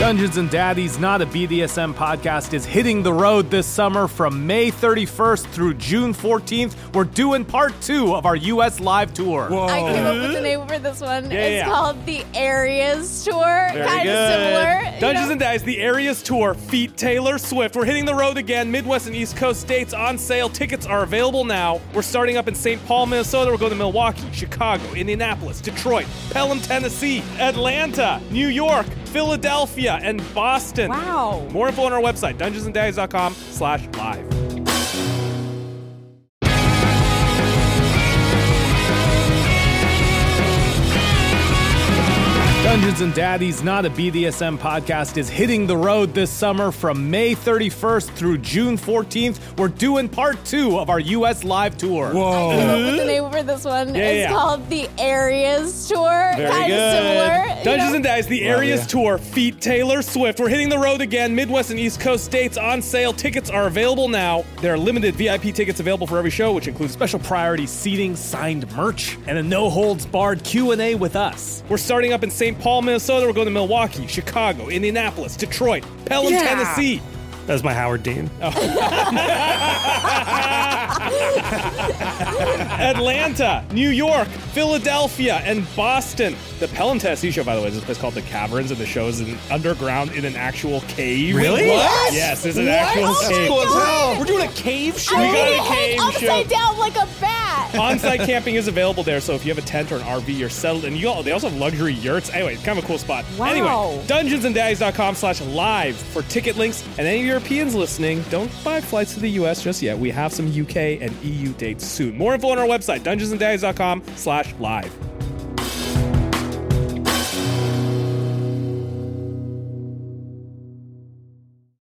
Dungeons and Daddies, not a BDSM podcast, is hitting the road this summer from May 31st through June 14th. We're doing part 2 of our U.S. live tour. Whoa. I came up with the name for this one. Yeah, it's called the Areas Tour. Very Kind good. of similar. Dungeons and Daddies, the Areas Tour, feat Taylor Swift. We're hitting the road again. Midwest and East Coast dates on sale. Tickets are available now. We're starting up in St. Paul, Minnesota. We're going to Milwaukee, Chicago, Indianapolis, Detroit, Pelham, Tennessee, Atlanta, New York, Philadelphia, and Boston. Wow. More info on our website, dungeonsanddaddies.com/live. Dungeons and Daddies, not a BDSM podcast, is hitting the road this summer from May 31st through June 14th. We're doing part 2 of our U.S. live tour. Whoa. I came up with the name for this one. It's called the Areas Tour. Very Kind good. of similar. Dungeons and Daddies, the Areas ya. Tour, feat Taylor Swift. We're hitting the road again. Midwest and East Coast dates on sale. Tickets are available now. There are limited VIP tickets available for every show, which includes special priority seating, signed merch, and a no-holds-barred Q&A with us. We're starting up in St. Paul, Minnesota. We're going to Milwaukee, Chicago, Indianapolis, Detroit, Pelham, Tennessee. That's my Howard Dean. Atlanta, New York, Philadelphia, and Boston. The Pelham, Tennessee show, by the way, is this place called The Caverns, and the show is underground in an actual cave. Really? What? Yes, it's an actual cave. We're doing a cave show? We got a cave show. Upside down like a bat. On-site camping is available there, so if you have a tent or an RV, you're settled. And they also have luxury yurts. Anyway, it's kind of a cool spot. Wow. Anyway, dungeonsanddaddies.com/live for ticket links. And any Europeans listening, don't buy flights to the U.S. just yet. We have some UK and EU dates soon. More info on our website, dungeonsanddaddies.com/live.